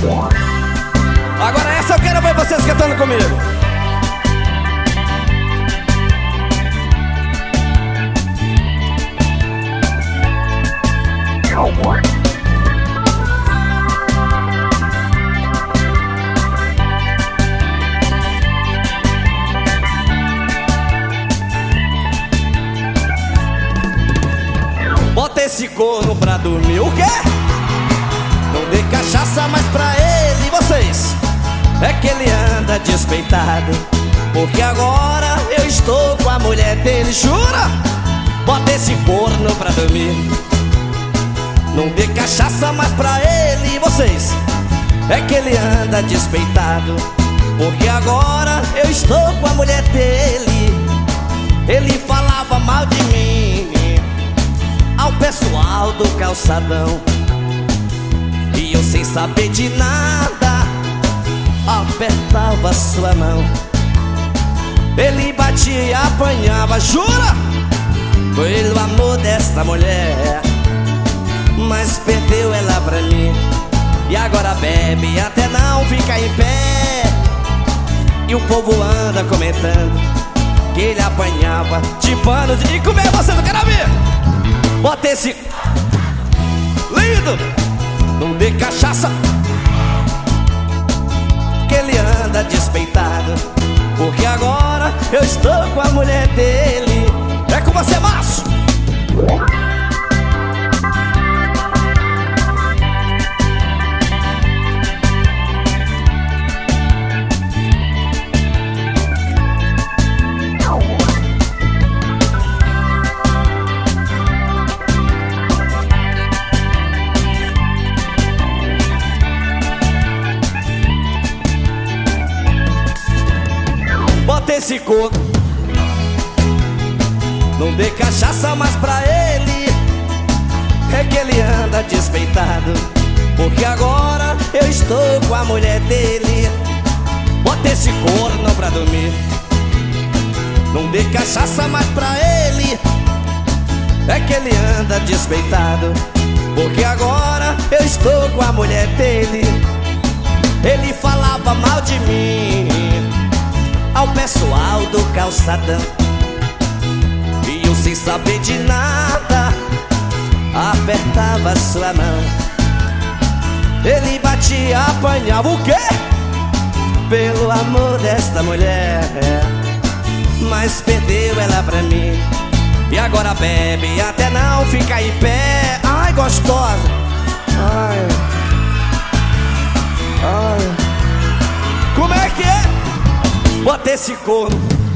Agora essa eu quero ver vocês cantando comigo. Bota esse corno pra dormir. O quê? Não dê cachaça mais pra ele. E vocês? É que ele anda despeitado, porque agora eu estou com a mulher dele. Jura? Bota esse corno pra dormir. Não dê cachaça mais pra ele. E vocês? É que ele anda despeitado, porque agora eu estou com a mulher dele. Ele falava mal de mim ao pessoal do calçadão, e eu sem saber de nada apertava sua mão. Ele batia e apanhava, jura? Pelo amor desta mulher, mas perdeu ela pra mim. E agora bebe até não fica em pé, e o povo anda comentando que ele apanhava de pano de... E comer você não quer ver? Bota esse lindo. Não dê cachaça, que ele anda despeitado, porque agora eu estou com a mulher dele. É com você, macho. Bota esse corpo, não dê cachaça mais pra ele. É que ele anda despeitado, porque agora eu estou com a mulher dele. Bota esse corno pra dormir. Não dê cachaça mais pra ele. É que ele anda despeitado, porque agora eu estou com a mulher dele. Ele falava mal de mim ao pessoal do calçadão, e eu sem saber de nada apertava sua mão. Ele batia, apanhava, o quê? Pelo amor desta mulher, mas perdeu ela pra mim. E agora bebe até não ficar em pé. Ai, gostosa. Ai, ai. Como é que é? Bota esse corno,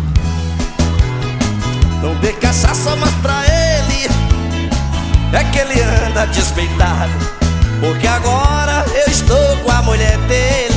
não dê cachaça mais pra ele. É que ele anda despeitado, porque agora eu estou com a mulher dele.